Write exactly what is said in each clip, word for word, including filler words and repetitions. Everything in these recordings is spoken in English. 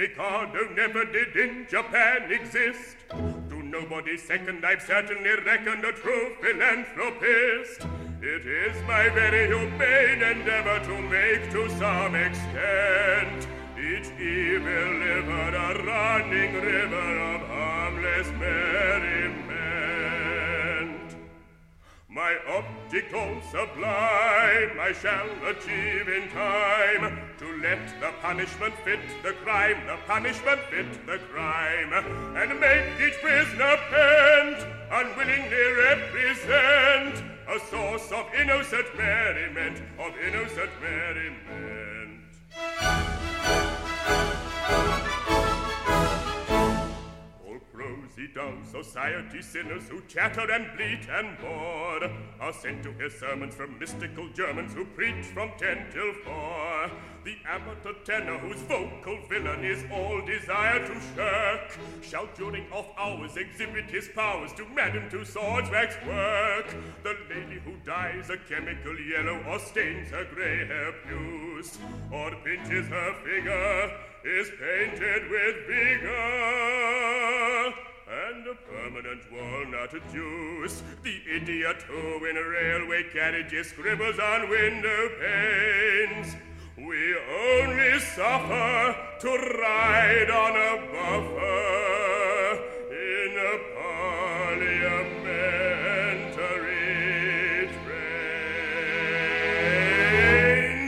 Mikado never did in Japan exist. To nobody's second I've certainly reckoned a true philanthropist. It is my very humane endeavor to make to some extent each evil liver a running river of harmless merriment. My object all sublime I shall achieve in time, to let the punishment fit the crime, the punishment fit the crime, and make each prisoner pent, unwillingly represent a source of innocent merriment, of innocent merriment. All prosy dull society sinners who chatter and bleat and bore are sent to hear sermons from mystical Germans who preach from ten till four. The amateur tenor whose vocal villain is all desire to shirk shall during off hours exhibit his powers to Madame Tussauds wax work. The lady who dyes a chemical yellow or stains her grey hair puce or pinches her figure is painted with vigor and a permanent walnut juice. The idiot who in railway carriages scribbles on window panes. We only suffer to ride on a buffer in a parliamentary train.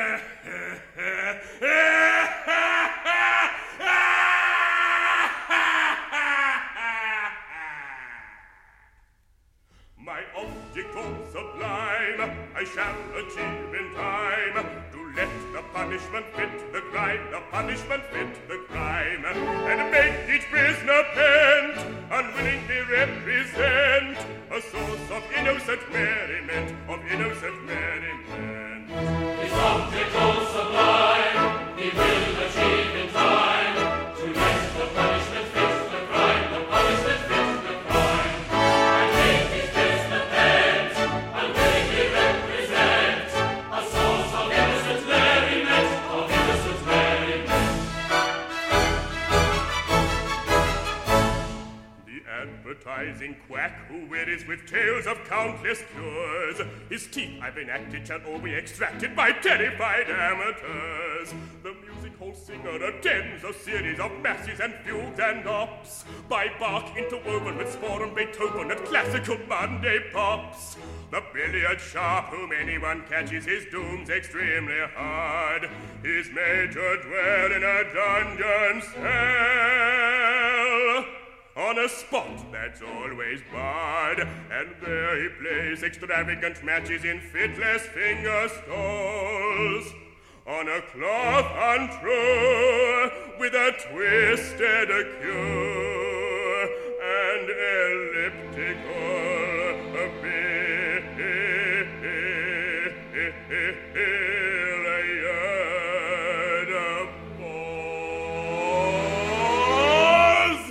My object all sublime I shall achieve in time, to let the punishment fit the crime, the punishment fit the crime, and make each prisoner pent, unwillingly represent a source of innocent merriment, of innocent merriment. His object all sublime, he will achieve in time, to let the punishment fit the crime, the punishment fit the crime, and make each prisoner pent, unwillingly represent a source of innocent merriment, of innocent merriment. The advertising quack who wearies with tales of countless cures, his teeth I've enacted shall all be extracted by terrified amateurs. The music hall singer attends a series of masses and fugues and ops, by Bach interwoven with Spohr and Beethoven at classical Monday pops. The billiard sharp whom anyone catches his doom's extremely hard, is made to dwell in a dungeon cell on a spot that's always barred, and there he plays extravagant matches in fiddless finger stalls, on a cloth untrue, with a twisted cue, and elliptical billiard balls.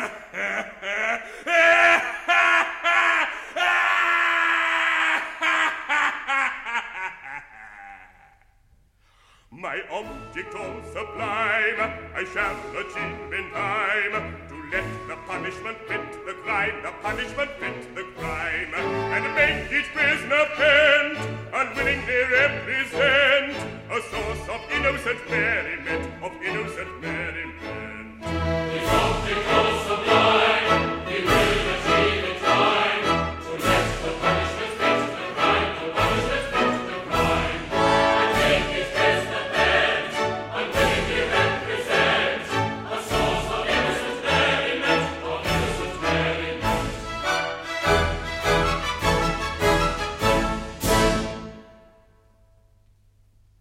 My object all sublime I shall achieve in time, to let the punishment fit the crime, the punishment fit the crime, and make each prisoner pent, unwilling